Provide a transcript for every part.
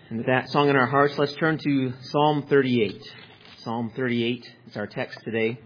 And with that song in our hearts, let's turn to Psalm 38. Psalm 38 is our text today.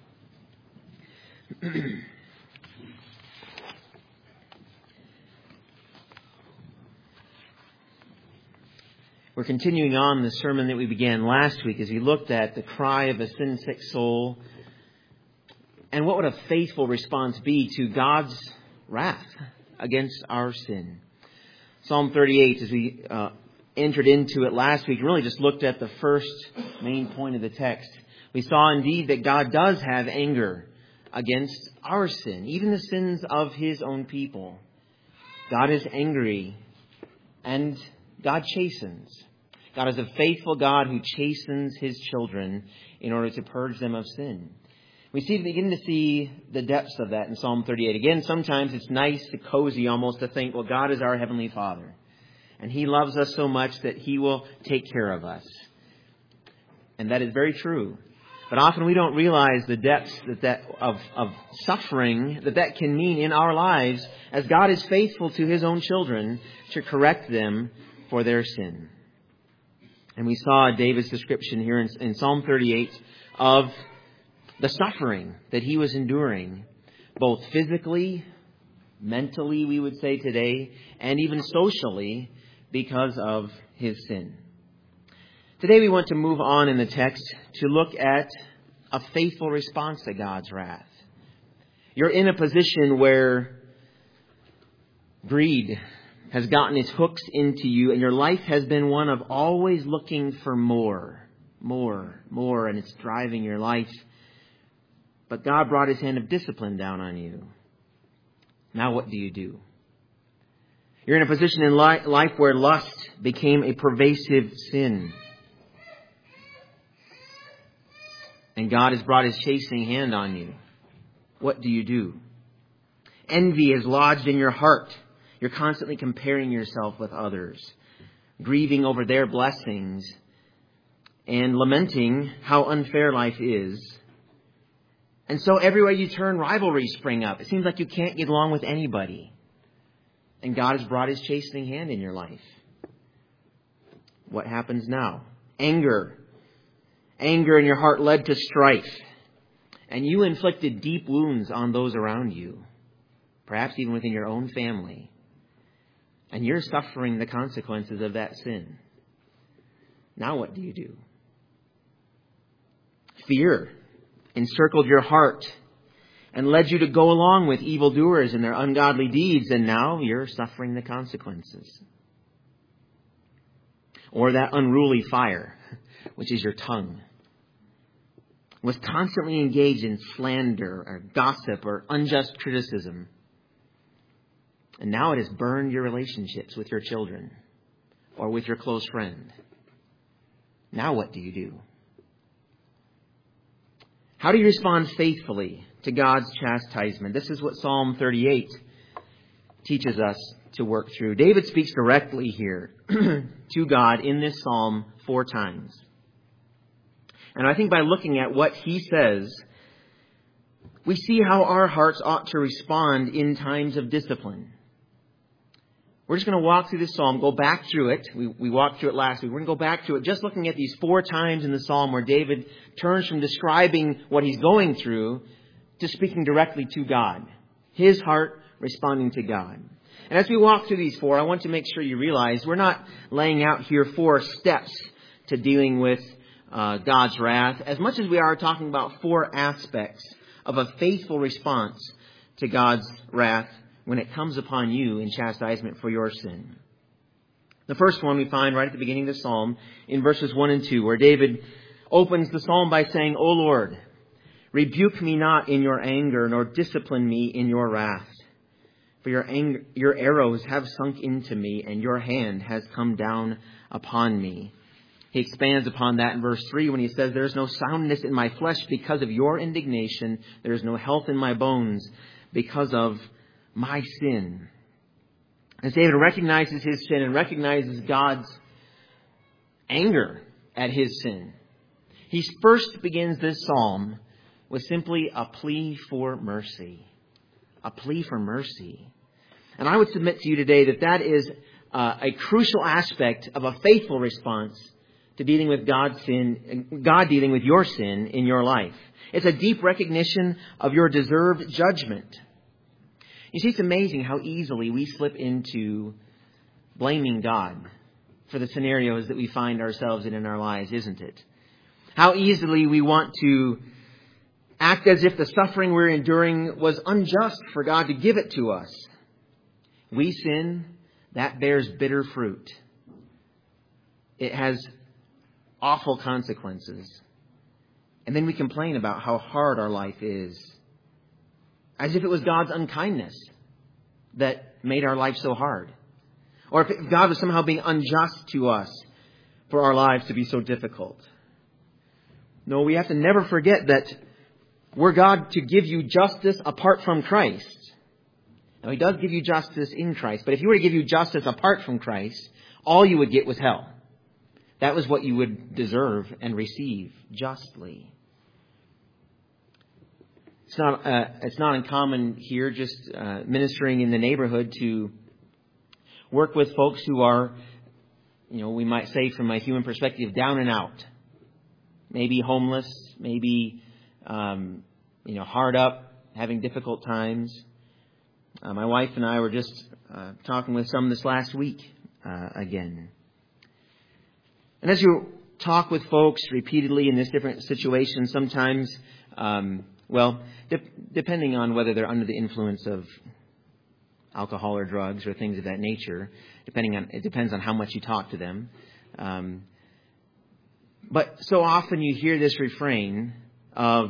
We're continuing on the sermon that we began last week as we looked at the cry of a sin-sick soul and what would a faithful response be to God's wrath against our sin. Psalm 38, as we entered into it last week, really just looked at the first main point of the text. We saw indeed that God does have anger against our sin, even the sins of His own people. God is angry and God chastens. God is a faithful God who chastens His children in order to purge them of sin. We begin to see the depths of that in Psalm 38. Again, sometimes it's nice, cozy almost to think, well, God is our Heavenly Father. And He loves us so much that He will take care of us. And that is very true. But often we don't realize the depths of suffering that can mean in our lives as God is faithful to His own children to correct them for their sin. And we saw David's description here in Psalm 38 of the suffering that he was enduring, both physically, mentally, we would say today, and even socially, because of his sin. Today we want to move on in the text to look at a faithful response to God's wrath. You're in a position where greed has gotten its hooks into you, and your life has been one of always looking for more, and it's driving your life. But God brought His hand of discipline down on you. Now what do you do? You're in a position in life where lust became a pervasive sin. And God has brought His chastening hand on you. What do you do? Envy is lodged in your heart. You're constantly comparing yourself with others, grieving over their blessings, and lamenting how unfair life is. And so everywhere you turn, rivalries spring up. It seems like you can't get along with anybody. And God has brought His chastening hand in your life. What happens now? Anger. Anger in your heart led to strife. And you inflicted deep wounds on those around you. Perhaps even within your own family. And you're suffering the consequences of that sin. Now what do you do? Fear encircled your heart and led you to go along with evildoers and their ungodly deeds, and now you're suffering the consequences. Or that unruly fire, which is your tongue, was constantly engaged in slander or gossip or unjust criticism. And now it has burned your relationships with your children or with your close friend. Now what do you do? How do you respond faithfully to God's chastisement? This is what Psalm 38 teaches us to work through. David speaks directly here to God in this psalm 4 times. And I think by looking at what he says, we see how our hearts ought to respond in times of discipline. We're just going to walk through this psalm, go back through it. We walked through it last week. We're going to go back through it, just looking at these 4 times in the psalm where David turns from describing what he's going through to speaking directly to God. His heart responding to God. And as we walk through these 4, I want to make sure you realize we're not laying out here 4 steps to dealing with God's wrath, as much as we are talking about 4 aspects of a faithful response to God's wrath when it comes upon you in chastisement for your sin. The first one we find right at the beginning of the psalm in verses 1 and 2, where David opens the psalm by saying, O Lord, rebuke me not in your anger, nor discipline me in your wrath. For your arrows have sunk into me, and your hand has come down upon me. He expands upon that in verse 3 when he says, there is no soundness in my flesh because of your indignation. There is no health in my bones because of my sin. As David recognizes his sin and recognizes God's anger at his sin, he first begins this psalm with simply a plea for mercy. A plea for mercy. And I would submit to you today that is a crucial aspect of a faithful response to dealing with God's sin, God dealing with your sin in your life. It's a deep recognition of your deserved judgment. You see, it's amazing how easily we slip into blaming God for the scenarios that we find ourselves in our lives, isn't it? How easily we want to act as if the suffering we're enduring was unjust for God to give it to us. We sin, that bears bitter fruit. It has awful consequences. And then we complain about how hard our life is, as if it was God's unkindness that made our life so hard. Or if God was somehow being unjust to us for our lives to be so difficult. No, we have to never forget that were God to give you justice apart from Christ. Now, He does give you justice in Christ, but if He were to give you justice apart from Christ, all you would get was hell. That was what you would deserve and receive justly. It's not uncommon here, just ministering in the neighborhood, to work with folks who are, we might say from a human perspective, down and out. Maybe homeless, maybe, hard up, having difficult times. My wife and I were just talking with some this last week again. And as you talk with folks repeatedly in this different situation, sometimes, depending on whether they're under the influence of alcohol or drugs or things of that nature, it depends on how much you talk to them. But so often you hear this refrain of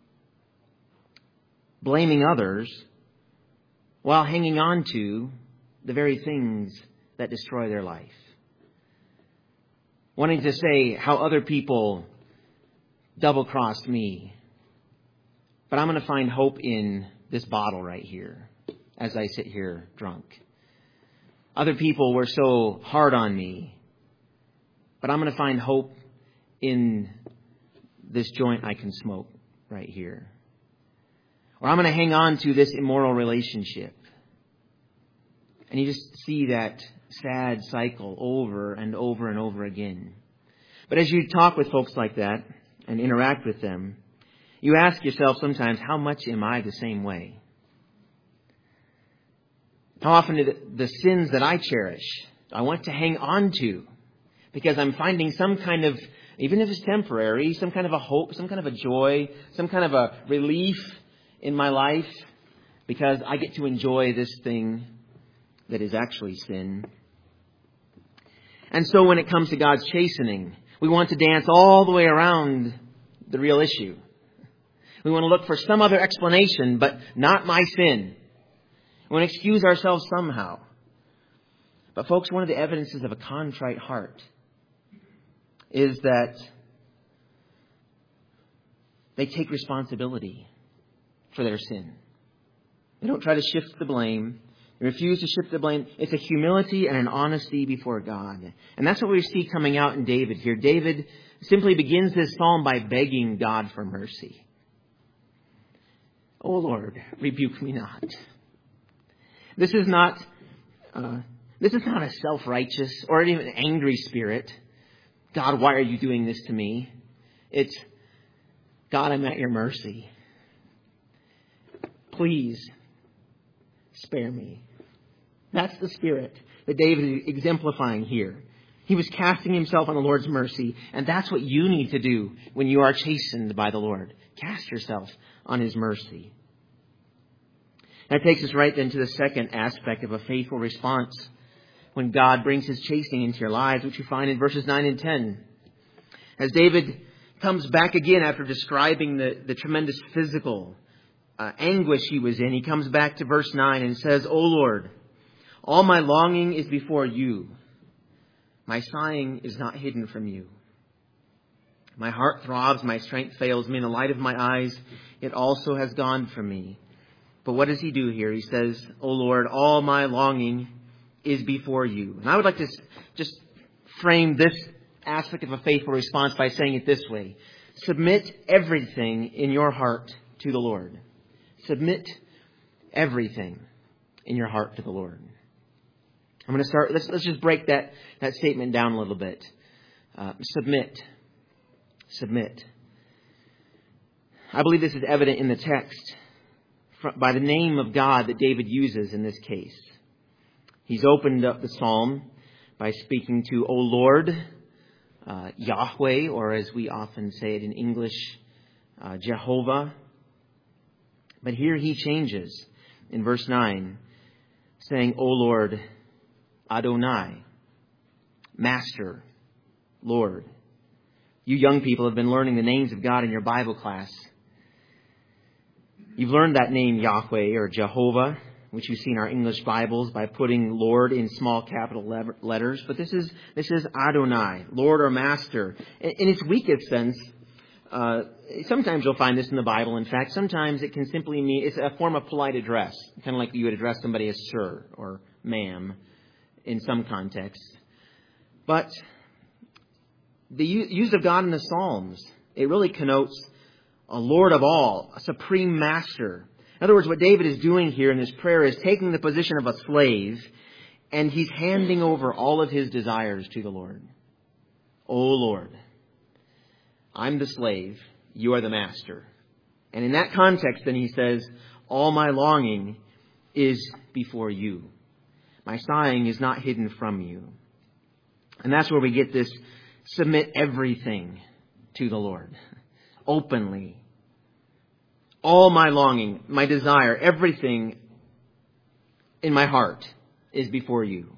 blaming others while hanging on to the very things that destroy their life. Wanting to say how other people double-crossed me. But I'm going to find hope in this bottle right here as I sit here drunk. Other people were so hard on me. But I'm going to find hope in this joint I can smoke right here. Or I'm going to hang on to this immoral relationship. And you just see that sad cycle over and over and over again. But as you talk with folks like that and interact with them, you ask yourself sometimes, how much am I the same way? How often do the sins that I cherish, I want to hang on to because I'm finding some kind of, even if it's temporary, some kind of a hope, some kind of a joy, some kind of a relief in my life because I get to enjoy this thing that is actually sin. And so when it comes to God's chastening, we want to dance all the way around the real issue. We want to look for some other explanation, but not my sin. We want to excuse ourselves somehow. But folks, one of the evidences of a contrite heart is that they take responsibility for their sin. They don't try to shift the blame. They refuse to shift the blame. It's a humility and an honesty before God. And that's what we see coming out in David here. David simply begins this psalm by begging God for mercy. O Lord, rebuke me not. This is not a self-righteous or even an angry spirit. God, why are you doing this to me? It's, God, I'm at your mercy. Please spare me. That's the spirit that David is exemplifying here. He was casting himself on the Lord's mercy, and that's what you need to do when you are chastened by the Lord. Cast yourself on His mercy. That takes us right then to the second aspect of a faithful response when God brings His chastening into your lives, which you find in verses 9 and 10. As David comes back again after describing the tremendous physical anguish he was in, he comes back to verse 9 and says, O Lord, all my longing is before you. My sighing is not hidden from you. My heart throbs, my strength fails me, and the light of my eyes, it also has gone from me. But what does he do here? He says, O Lord, all my longing is before you. And I would like to just frame this aspect of a faithful response by saying it this way. Submit everything in your heart to the Lord. Submit everything in your heart to the Lord. I'm going to start. Let's just break that statement down a little bit. Submit. I believe this is evident in the text by the name of God that David uses in this case. He's opened up the psalm by speaking to, O Lord, Yahweh, or as we often say it in English, Jehovah. But here he changes in verse 9, saying, O Lord, Adonai, Master, Lord. You young people have been learning the names of God in your Bible class. You've learned that name Yahweh or Jehovah, which you see in our English Bibles by putting Lord in small capital letters. But this is Adonai, Lord or Master. In its weakest sense, sometimes you'll find this in the Bible. In fact, sometimes it can simply mean it's a form of polite address, kind of like you would address somebody as sir or ma'am in some contexts. But the use of God in the Psalms, it really connotes a Lord of all, a supreme master. In other words, what David is doing here in his prayer is taking the position of a slave, and he's handing over all of his desires to the Lord. O Lord, I'm the slave, you are the master. And in that context, then he says, all my longing is before you. My sighing is not hidden from you. And that's where we get this submit everything to the Lord. Openly. All my longing, my desire, everything in my heart is before you.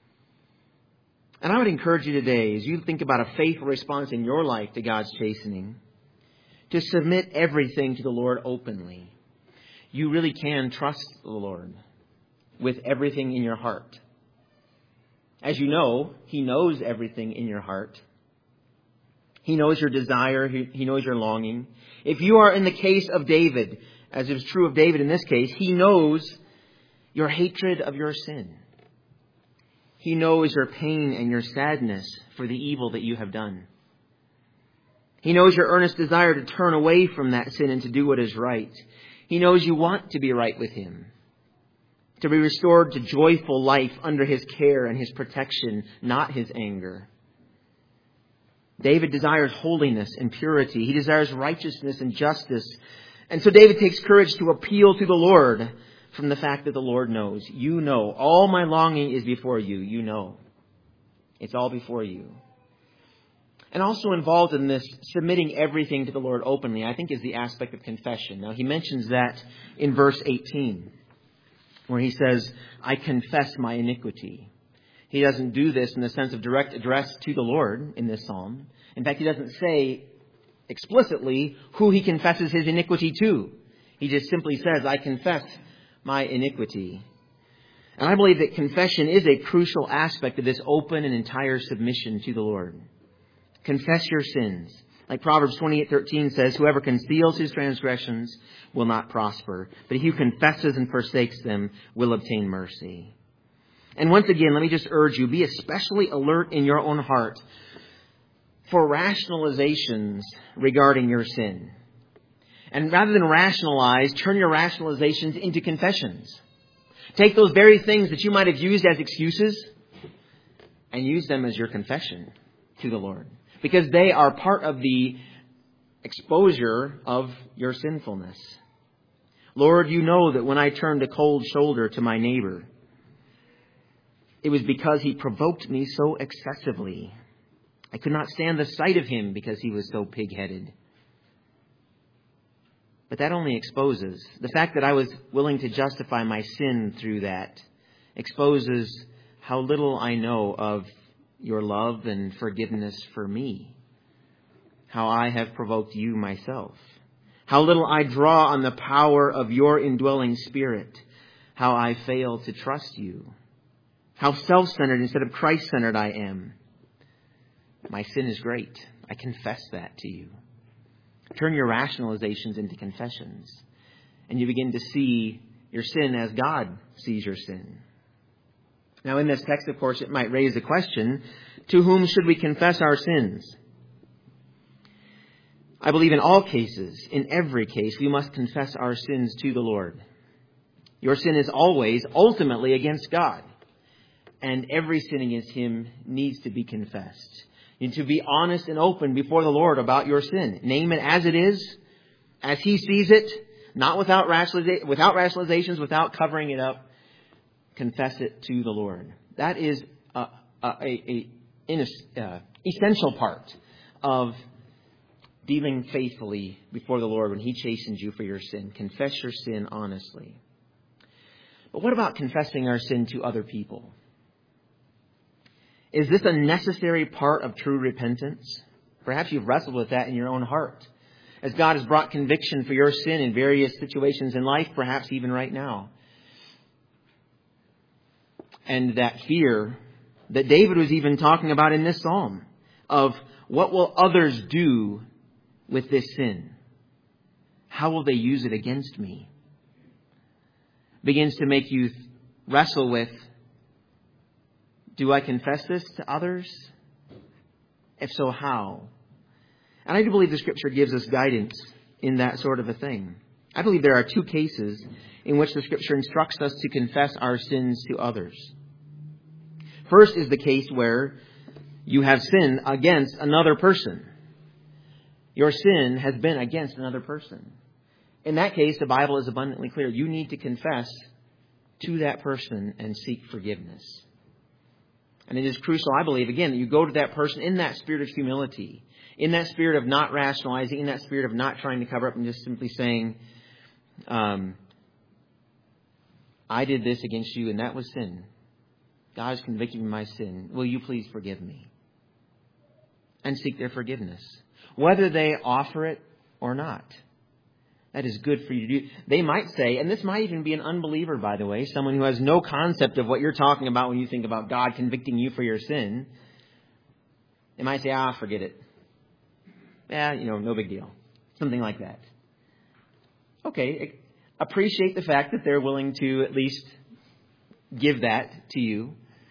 And I would encourage you today, as you think about a faithful response in your life to God's chastening, to submit everything to the Lord openly. You really can trust the Lord with everything in your heart. As you know, He knows everything in your heart. He knows your desire. He knows your longing. If you are in the case of David, as is true of David in this case, He knows your hatred of your sin. He knows your pain and your sadness for the evil that you have done. He knows your earnest desire to turn away from that sin and to do what is right. He knows you want to be right with Him, to be restored to joyful life under His care and His protection, not His anger. David desires holiness and purity. He desires righteousness and justice. And so David takes courage to appeal to the Lord from the fact that the Lord knows. You know. All my longing is before you. You know. It's all before you. And also involved in this submitting everything to the Lord openly, I think, is the aspect of confession. Now, he mentions that in verse 18, where he says, I confess my iniquity. He doesn't do this in the sense of direct address to the Lord in this psalm. In fact, he doesn't say explicitly who he confesses his iniquity to. He just simply says, I confess my iniquity. And I believe that confession is a crucial aspect of this open and entire submission to the Lord. Confess your sins. Like Proverbs 28:13 says, whoever conceals his transgressions will not prosper, but he who confesses and forsakes them will obtain mercy. And once again, let me just urge you, be especially alert in your own heart for rationalizations regarding your sin. And rather than rationalize, turn your rationalizations into confessions. Take those very things that you might have used as excuses and use them as your confession to the Lord. Because they are part of the exposure of your sinfulness. Lord, you know that when I turned a cold shoulder to my neighbor, it was because he provoked me so excessively. I could not stand the sight of him because he was so pig-headed. But that only exposes. The fact that I was willing to justify my sin through that exposes how little I know of your love and forgiveness for me. How I have provoked you myself. How little I draw on the power of your indwelling Spirit. How I fail to trust you. How self-centered instead of Christ-centered I am. My sin is great. I confess that to you. Turn your rationalizations into confessions. And you begin to see your sin as God sees your sin. Now in this text, of course, it might raise the question, to whom should we confess our sins? I believe in all cases, in every case, we must confess our sins to the Lord. Your sin is always, ultimately, against God. And every sin against Him needs to be confessed. You need to be honest and open before the Lord about your sin. Name it as it is, as He sees it, not without rationalizations, without covering it up. Confess it to the Lord. That is an essential part of dealing faithfully before the Lord when He chastens you for your sin. Confess your sin honestly. But what about confessing our sin to other people? Is this a necessary part of true repentance? Perhaps you've wrestled with that in your own heart. As God has brought conviction for your sin in various situations in life, perhaps even right now. And that fear that David was even talking about in this psalm of what will others do with this sin? How will they use it against me? Begins to make you wrestle with, do I confess this to others? If so, how? And I do believe the Scripture gives us guidance in that sort of a thing. I believe there are two cases in which the Scripture instructs us to confess our sins to others. First is the case where you have sinned against another person. Your sin has been against another person. In that case, the Bible is abundantly clear. You need to confess to that person and seek forgiveness. And it is crucial, I believe, again, that you go to that person in that spirit of humility, in that spirit of not rationalizing, in that spirit of not trying to cover up and just simply saying, I did this against you and that was sin. God has convicted me of my sin. Will you please forgive me? And seek their forgiveness. Whether they offer it or not. That is good for you to do. They might say, and this might even be an unbeliever, by the way, someone who has no concept of what you're talking about when you think about God convicting you for your sin. They might say, forget it. Yeah, no big deal. Something like that. Okay, appreciate the fact that they're willing to at least give that to you.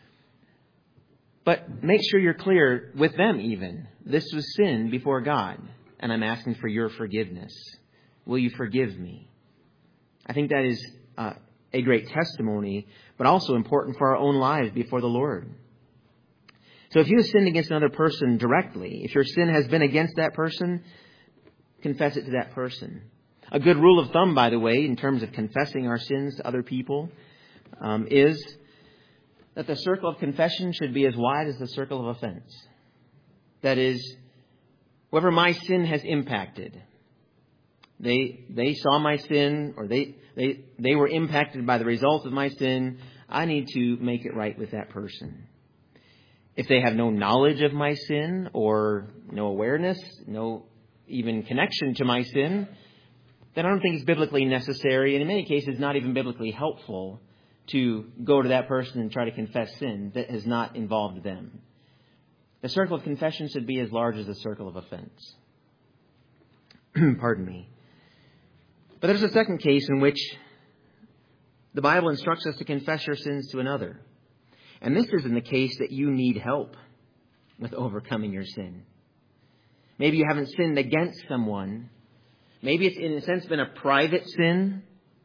But make sure you're clear with them even. This was sin before God, and I'm asking for your forgiveness. Will you forgive me? I think that is a great testimony, but also important for our own lives before the Lord. So if you have sinned against another person directly, if your sin has been against that person, confess it to that person. A good rule of thumb, by the way, in terms of confessing our sins to other people, is that the circle of confession should be as wide as the circle of offense. That is, whoever my sin has impacted, they saw my sin, or they were impacted by the results of my sin. I need to make it right with that person. If they have no knowledge of my sin or no awareness, no even connection to my sin, then I don't think it's biblically necessary, and in many cases not even biblically helpful, to go to that person and try to confess sin that has not involved them. The circle of confession should be as large as the circle of offense. Pardon me. But there's a second case in which the Bible instructs us to confess your sins to another. And this is in the case that you need help with overcoming your sin. Maybe you haven't sinned against someone. Maybe it's in a sense been a private sin.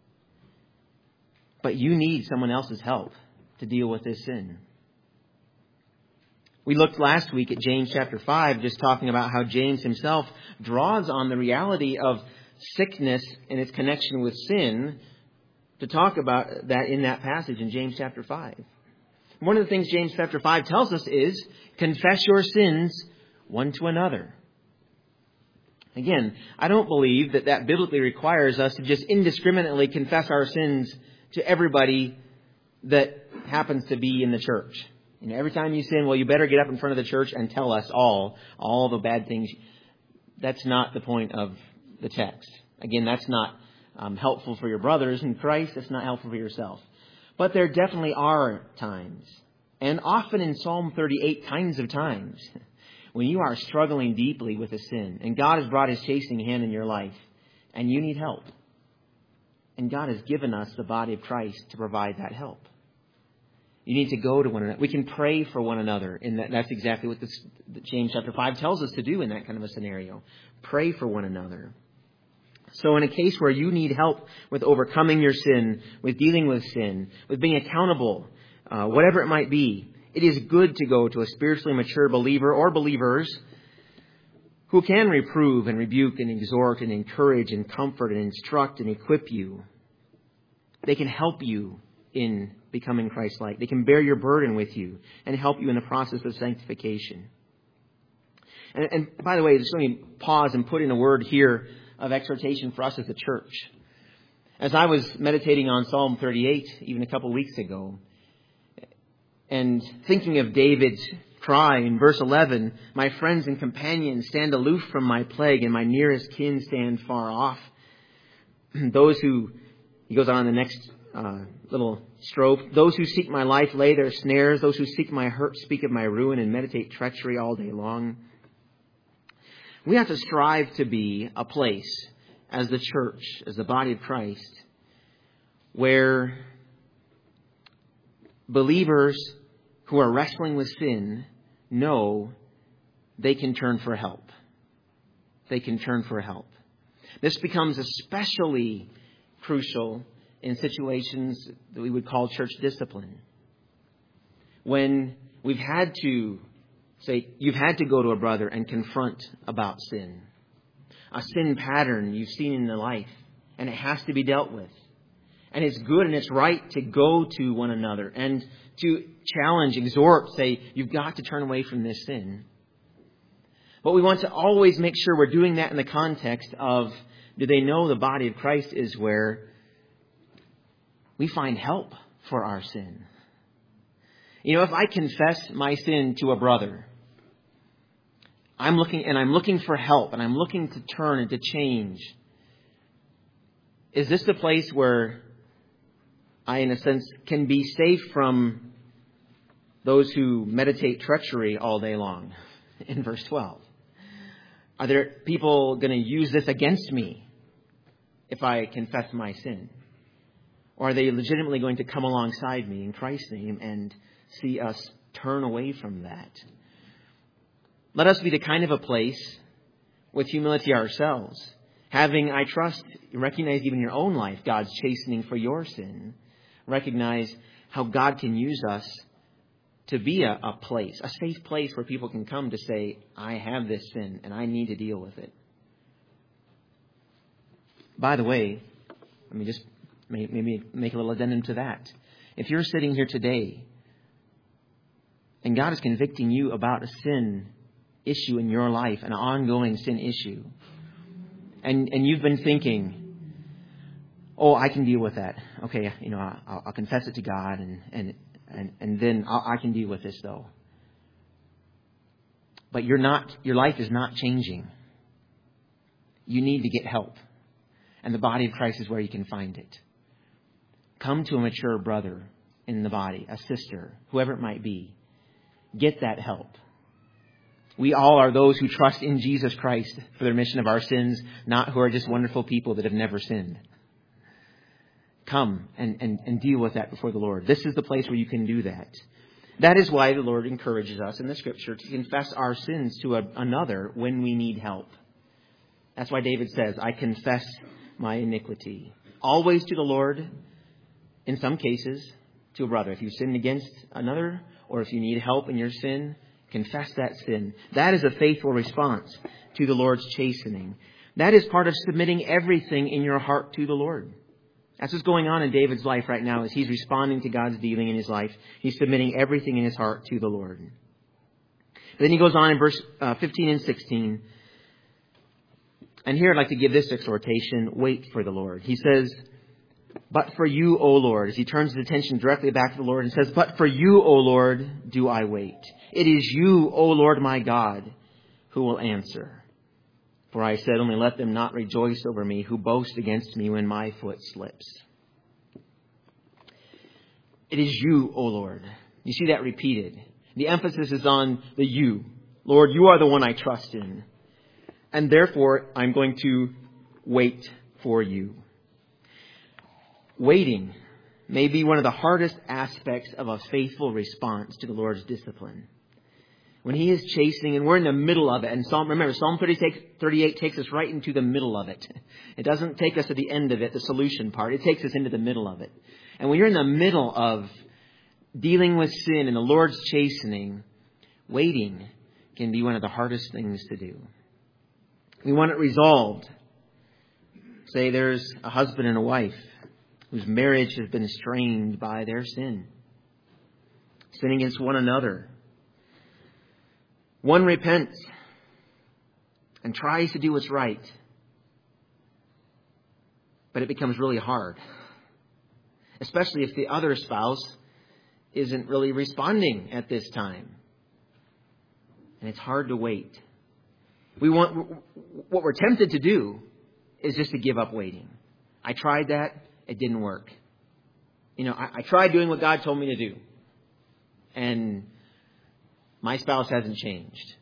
But you need someone else's help to deal with this sin. We looked last week at James chapter 5, just talking about how James himself draws on the reality of sickness and its connection with sin to talk about that in that passage in James chapter 5. One of the things James chapter 5 tells us is, confess your sins one to another. Again, I don't believe that biblically requires us to just indiscriminately confess our sins to everybody that happens to be in the church. Every time you sin, well, you better get up in front of the church and tell us all the bad things. That's not the point of the text. Again, that's not helpful for your brothers in Christ. That's not helpful for yourself. But there definitely are times, and often in Psalm 38 kinds of times, when you are struggling deeply with a sin, and God has brought His chastening hand in your life, and you need help. And God has given us the body of Christ to provide that help. You need to go to one another. We can pray for one another. And that's exactly what James chapter 5 tells us to do in that kind of a scenario. Pray for one another. So in a case where you need help with overcoming your sin, with dealing with sin, with being accountable whatever it might be, it is good to go to a spiritually mature believer or believers who can reprove and rebuke and exhort and encourage and comfort and instruct and equip you. They can help you in becoming Christ-like. They can bear your burden with you and help you in the process of sanctification. And by the way, just let me pause and put in a word here of exhortation for us as a church. As I was meditating on Psalm 38 even a couple of weeks ago, and thinking of David's cry in verse 11, my friends and companions stand aloof from my plague, and my nearest kin stand far off. Those who, he goes on in the next little strophe, those who seek my life lay their snares, those who seek my hurt speak of my ruin and meditate treachery all day long. We have to strive to be a place as the church, as the body of Christ, where believers who are wrestling with sin know they can turn for help. They can turn for help. This becomes especially crucial in situations that we would call church discipline. When we've had to say, you've had to go to a brother and confront about sin. A sin pattern you've seen in their life, and it has to be dealt with. And it's good and it's right to go to one another and to challenge, exhort, say, you've got to turn away from this sin. But we want to always make sure we're doing that in the context of, do they know the body of Christ is where we find help for our sin? You know, if I confess my sin to a brother, I'm looking for help, and I'm looking to turn and to change. Is this the place where I, in a sense, can be safe from those who meditate treachery all day long? In verse 12. Are there people going to use this against me if I confess my sin? Or are they legitimately going to come alongside me in Christ's name and see us turn away from that? Let us be the kind of a place with humility ourselves, having, I trust, recognize even in your own life, God's chastening for your sin. Recognize how God can use us to be a place, a safe place where people can come to say, I have this sin and I need to deal with it. By the way, let me just maybe make a little addendum to that. If you're sitting here today and God is convicting you about a sin issue in your life, an ongoing sin issue, and you've been thinking, oh, I can deal with that. Okay, you know, I'll confess it to God, and then I can deal with this though. But your life is not changing. You need to get help, and the body of Christ is where you can find it. Come to a mature brother in the body, a sister, whoever it might be. Get that help. We all are those who trust in Jesus Christ for the remission of our sins, not who are just wonderful people that have never sinned. Come and deal with that before the Lord. This is the place where you can do that. That is why the Lord encourages us in the Scripture to confess our sins to another when we need help. That's why David says, I confess my iniquity. Always to the Lord, in some cases, to a brother. If you sinned against another, or if you need help in your sin, confess that sin. That is a faithful response to the Lord's chastening. That is part of submitting everything in your heart to the Lord. That's what's going on in David's life right now as he's responding to God's dealing in his life. He's submitting everything in his heart to the Lord. But then he goes on in verse 15 and 16. And here I'd like to give this exhortation, wait for the Lord. He says, but for you, O Lord, as he turns his attention directly back to the Lord and says, but for you, O Lord, do I wait. It is you, O Lord my God, who will answer. For I said, only let them not rejoice over me who boast against me when my foot slips. It is you, O Lord. You see that repeated. The emphasis is on the you. Lord, you are the one I trust in. And therefore, I'm going to wait for you. Waiting may be one of the hardest aspects of a faithful response to the Lord's discipline. When he is chastening and we're in the middle of it, and Psalm 38 takes us right into the middle of it. It doesn't take us to the end of it, the solution part. It takes us into the middle of it. And when you're in the middle of dealing with sin and the Lord's chastening, waiting can be one of the hardest things to do. We want it resolved. Say there's a husband and a wife whose marriage has been strained by their sin against one another. One repents and tries to do what's right, but it becomes really hard, especially if the other spouse isn't really responding at this time. And it's hard to wait. What we're tempted to do is just to give up waiting. I tried that. It didn't work. I tried doing what God told me to do. And my spouse hasn't changed.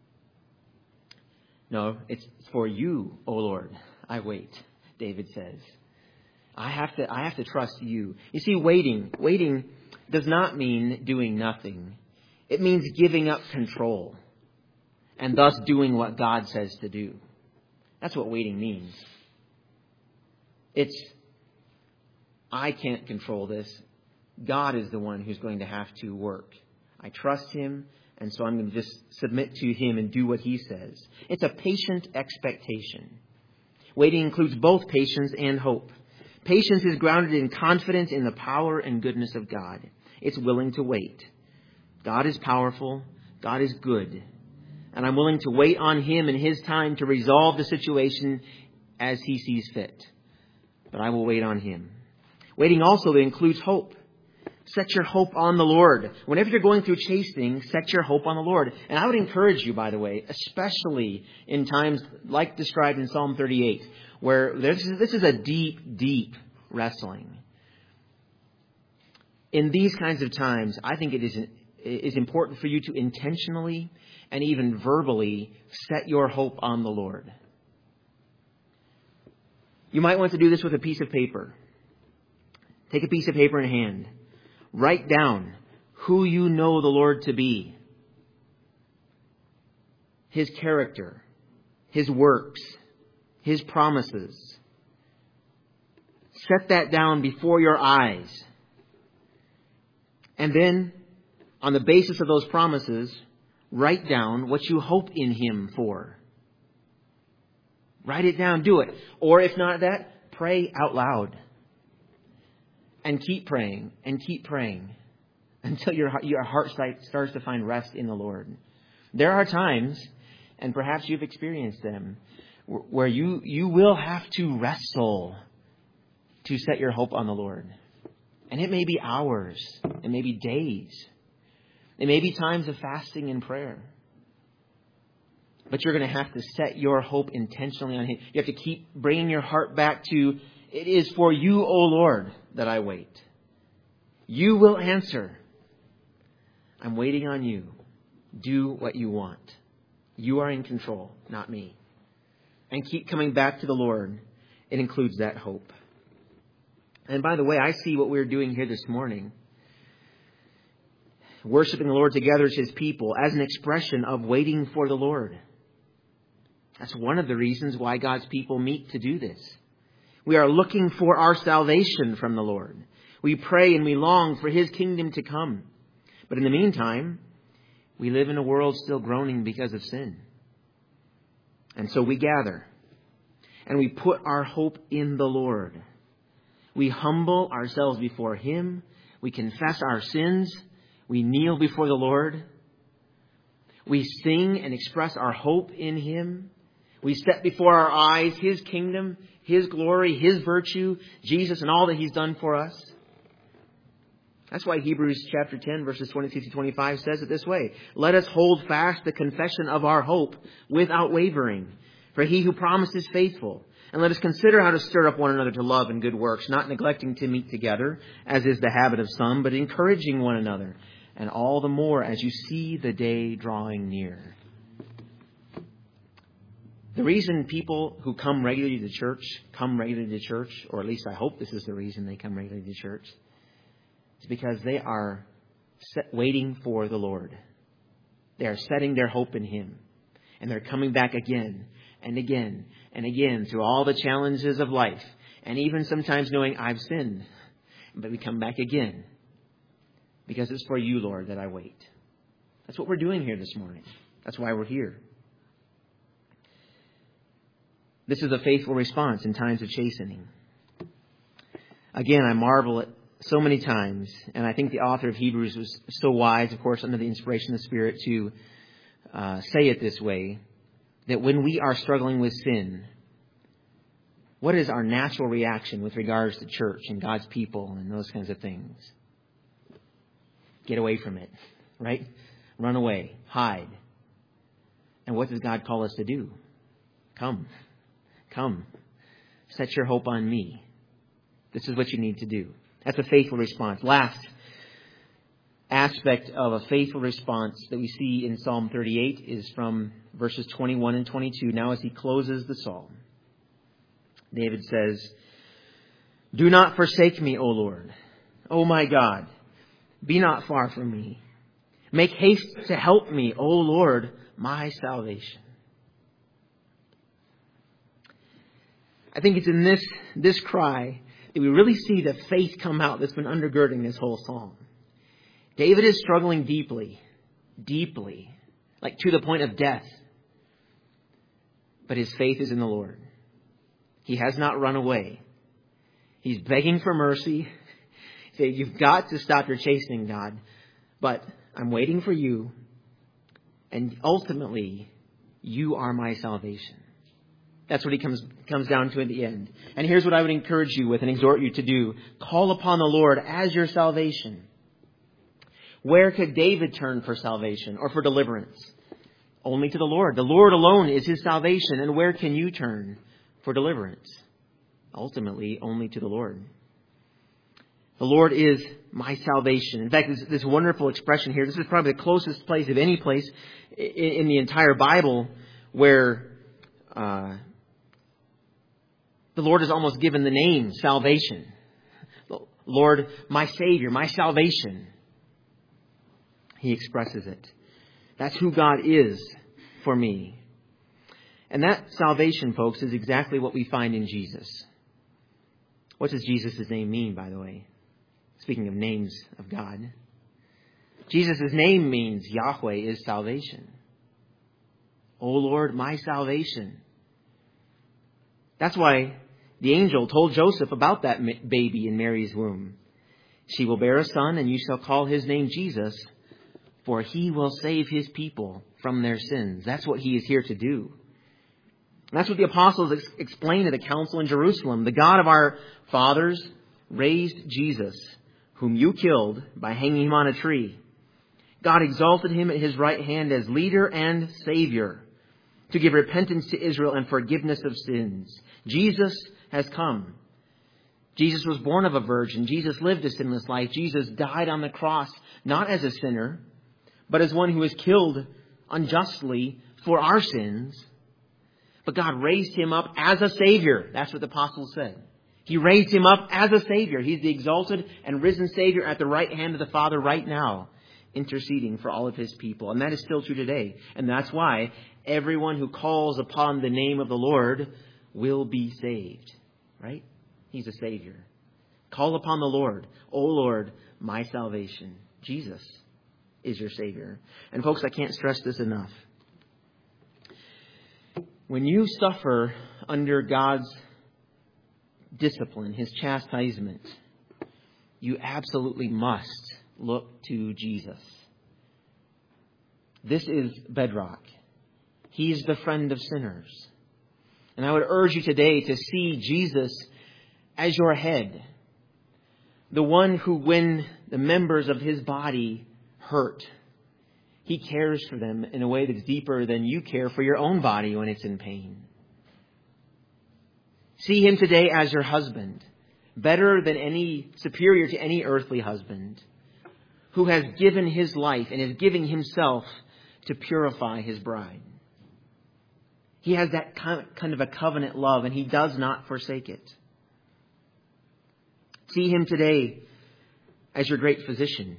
No, it's for you, O Lord, I wait, David says. I have to trust you. You see, waiting does not mean doing nothing. It means giving up control and thus doing what God says to do. That's what waiting means. I can't control this. God is the one who's going to have to work. I trust Him, and so I'm going to just submit to Him and do what He says. It's a patient expectation. Waiting includes both patience and hope. Patience is grounded in confidence in the power and goodness of God. It's willing to wait. God is powerful. God is good. And I'm willing to wait on Him in His time to resolve the situation as He sees fit. But I will wait on Him. Waiting also includes hope. Set your hope on the Lord. Whenever you're going through chastening, set your hope on the Lord. And I would encourage you, by the way, especially in times like described in Psalm 38, where this is a deep, deep wrestling. In these kinds of times, I think it is important for you to intentionally and even verbally set your hope on the Lord. You might want to do this with a piece of paper. Take a piece of paper in hand. Write down who you know the Lord to be. His character, His works, His promises. Set that down before your eyes. And then, on the basis of those promises, write down what you hope in Him for. Write it down. Do it. Or if not that, pray out loud. And keep praying and keep praying until your heart starts to find rest in the Lord. There are times, and perhaps you've experienced them, where you will have to wrestle to set your hope on the Lord. And it may be hours. It may be days. It may be times of fasting and prayer. But you're going to have to set your hope intentionally on Him. You have to keep bringing your heart back to, it is for you, O Lord, that I wait. You will answer. I'm waiting on you. Do what you want. You are in control, not me. And keep coming back to the Lord. It includes that hope. And by the way, I see what we're doing here this morning. Worshiping the Lord together as His people as an expression of waiting for the Lord. That's one of the reasons why God's people meet to do this. We are looking for our salvation from the Lord. We pray and we long for His kingdom to come. But in the meantime, we live in a world still groaning because of sin. And so we gather and we put our hope in the Lord. We humble ourselves before Him. We confess our sins. We kneel before the Lord. We sing and express our hope in Him. We set before our eyes His kingdom, His glory, His virtue, Jesus and all that He's done for us. That's why Hebrews chapter 10 verses 22 to 25 says it this way. Let us hold fast the confession of our hope without wavering. For He who promised is faithful. And let us consider how to stir up one another to love and good works, not neglecting to meet together, as is the habit of some, but encouraging one another. And all the more as you see the day drawing near. The reason people who come regularly to church, or at least I hope this is the reason they come regularly to church, is because they are waiting for the Lord. They are setting their hope in Him. And they're coming back again and again and again through all the challenges of life. And even sometimes knowing I've sinned. But we come back again. because it's for you, Lord, that I wait. That's what we're doing here this morning. That's why we're here. This is a faithful response in times of chastening. Again, I marvel at so many times, and I think the author of Hebrews was so wise, of course, under the inspiration of the Spirit, to say it this way, that when we are struggling with sin, what is our natural reaction with regards to church and God's people and those kinds of things? Get away from it, right? Run away, hide. And what does God call us to do? Come. Set your hope on me. This is what you need to do. That's a faithful response. Last aspect of a faithful response that we see in Psalm 38 is from verses 21 and 22. Now, as he closes the psalm, David says, "Do not forsake me, O Lord. O my God, be not far from me. Make haste to help me, O Lord, my salvation." I think it's in this cry that we really see the faith come out that's been undergirding this whole psalm. David is struggling deeply, like to the point of death. But his faith is in the Lord. He has not run away. He's begging for mercy. He said, "You've got to stop your chastening, God. But I'm waiting for you. And ultimately, you are my salvation." That's what he comes down to at the end. And here's what I would encourage you with and exhort you to do. Call upon the Lord as your salvation. Where could David turn for salvation or for deliverance? Only to the Lord. The Lord alone is his salvation. And where can you turn for deliverance? Ultimately, only to the Lord. The Lord is my salvation. In fact, this wonderful expression here, this is probably the closest place of any place in the entire Bible where the Lord is almost given the name salvation. Lord, my Savior, my salvation. He expresses it. That's who God is for me. And that salvation, folks, is exactly what we find in Jesus. What does Jesus' name mean, by the way? Speaking of names of God. Jesus' name means Yahweh is salvation. O Lord, my salvation. That's why the angel told Joseph about that baby in Mary's womb. She will bear a son, and you shall call his name Jesus, for he will save his people from their sins. That's what he is here to do. And that's what the apostles explained at the council in Jerusalem. The God of our fathers raised Jesus, whom you killed by hanging him on a tree. God exalted him at his right hand as leader and Savior, to give repentance to Israel and forgiveness of sins. Jesus has come. Jesus was born of a virgin. Jesus lived a sinless life. Jesus died on the cross, not as a sinner, but as one who was killed unjustly for our sins. But God raised him up as a Savior. That's what the apostles said. He raised him up as a Savior. He's the exalted and risen Savior at the right hand of the Father right now, interceding for all of his people. And that is still true today. And that's why everyone who calls upon the name of the Lord will be saved. Right? He's a Savior. Call upon the Lord. O Lord, my salvation. Jesus is your Savior. And folks, I can't stress this enough. When you suffer under God's discipline, his chastisement, you absolutely must look to Jesus. This is bedrock. He's the friend of sinners. And I would urge you today to see Jesus as your head. The one who, when the members of his body hurt, he cares for them in a way that's deeper than you care for your own body when it's in pain. See him today as your husband, superior to any earthly husband, who has given his life and is giving himself to purify his bride. He has that kind of a covenant love, and he does not forsake it. See him today as your great physician.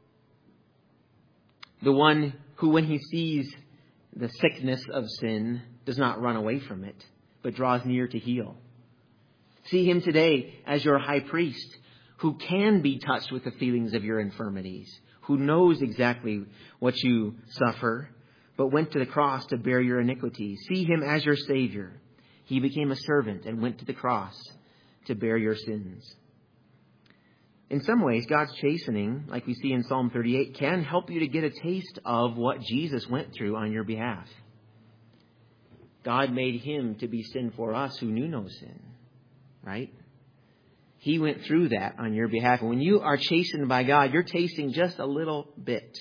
The one who, when he sees the sickness of sin, does not run away from it, but draws near to heal. See him today as your high priest, who can be touched with the feelings of your infirmities, who knows exactly what you suffer, but went to the cross to bear your iniquities. See him as your Savior. He became a servant and went to the cross to bear your sins. In some ways, God's chastening, like we see in Psalm 38, can help you to get a taste of what Jesus went through on your behalf. God made him to be sin for us who knew no sin, right? He went through that on your behalf. And when you are chastened by God, you're tasting just a little bit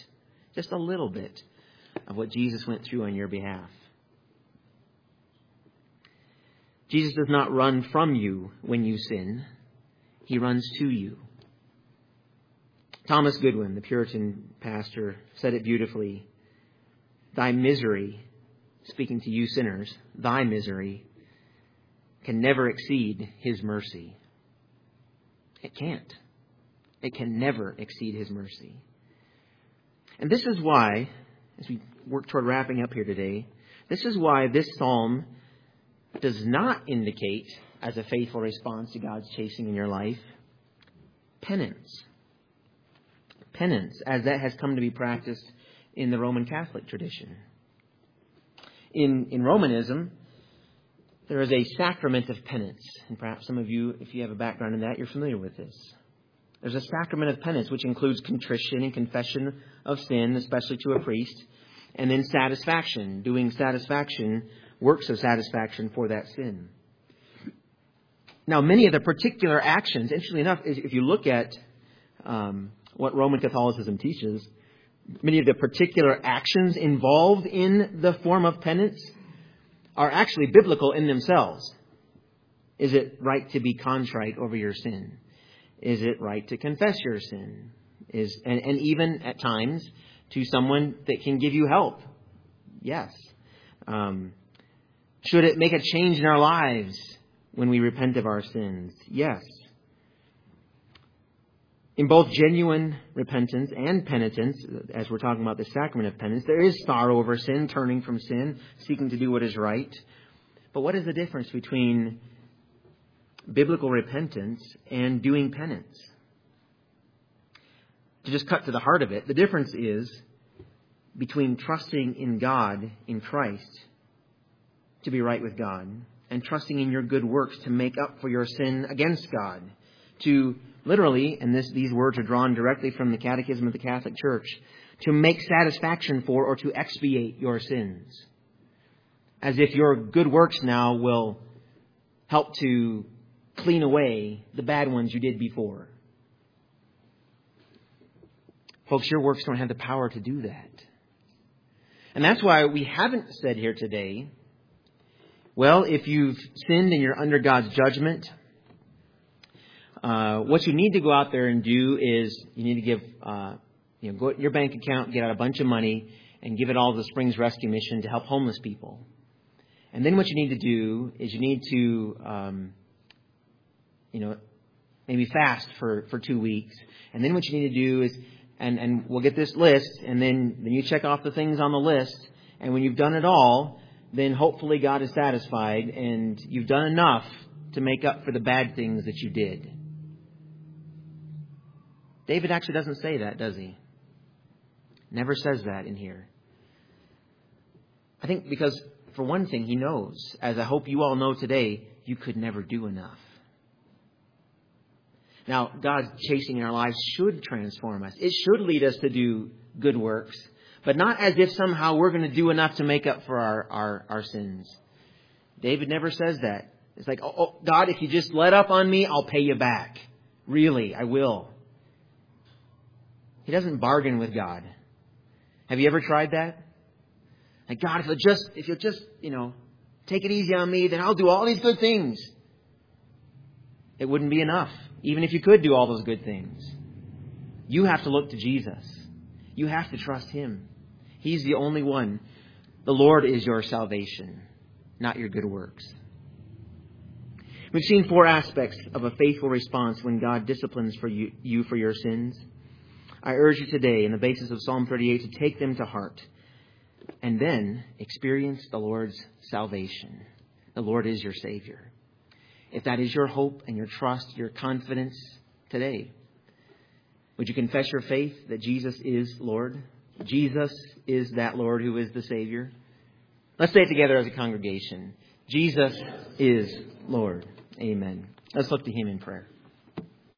of what Jesus went through on your behalf. Jesus does not run from you when you sin. He runs to you. Thomas Goodwin, the Puritan pastor, said it beautifully. Thy misery, speaking to you sinners, thy misery can never exceed his mercy. It can't. It can never exceed his mercy. And this is why, as we work toward wrapping up here today, this is why this psalm does not indicate, as a faithful response to God's chastening in your life, penance. Penance, as that has come to be practiced in the Roman Catholic tradition. In Romanism, there is a sacrament of penance. And perhaps some of you, if you have a background in that, you're familiar with this. There's a sacrament of penance, which includes contrition and confession of sin, especially to a priest, and then satisfaction, doing satisfaction, works of satisfaction for that sin. Now, many of the particular actions, interestingly enough, if you look at what Roman Catholicism teaches, many of the particular actions involved in the form of penance are actually biblical in themselves. Is it right to be contrite over your sin? Is it right to confess your sin? And even at times to someone that can give you help? Yes. Should it make a change in our lives when we repent of our sins? Yes. In both genuine repentance and penitence, as we're talking about the sacrament of penance, there is sorrow over sin, turning from sin, seeking to do what is right. But what is the difference between biblical repentance and doing penance? To just cut to the heart of it, the difference is between trusting in God, in Christ, to be right with God, and trusting in your good works to make up for your sin against God, to literally, and these words are drawn directly from the Catechism of the Catholic Church, to make satisfaction for or to expiate your sins. As if your good works now will help to clean away the bad ones you did before. Folks, your works don't have the power to do that. And that's why we haven't said here today, well, if you've sinned and you're under God's judgment, what you need to go out there and do is you need to give, go to your bank account, get out a bunch of money, and give it all to the Springs Rescue Mission to help homeless people. And then what you need to do is you need to, maybe fast for 2 weeks. And then what you need to do is, and we'll get this list, and then you check off the things on the list. And when you've done it all, then hopefully God is satisfied and you've done enough to make up for the bad things that you did. David actually doesn't say that, does he? Never says that in here. I think because, for one thing, he knows, as I hope you all know today, you could never do enough. Now, God's chasing in our lives should transform us. It should lead us to do good works, but not as if somehow we're going to do enough to make up for our sins. David never says that. It's like, oh, God, if you just let up on me, I'll pay you back. Really, I will. He doesn't bargain with God. Have you ever tried that? Like, God, if you'll just, take it easy on me, then I'll do all these good things. It wouldn't be enough, even if you could do all those good things. You have to look to Jesus. You have to trust Him. He's the only one. The Lord is your salvation, not your good works. We've seen 4 aspects of a faithful response when God disciplines for you for your sins. I urge you today, on the basis of Psalm 38, to take them to heart and then experience the Lord's salvation. The Lord is your Savior. If that is your hope and your trust, your confidence, today? Would you confess your faith that Jesus is Lord? Jesus is that Lord who is the Savior? Let's say it together as a congregation. Jesus is Lord. Amen. Let's look to Him in prayer.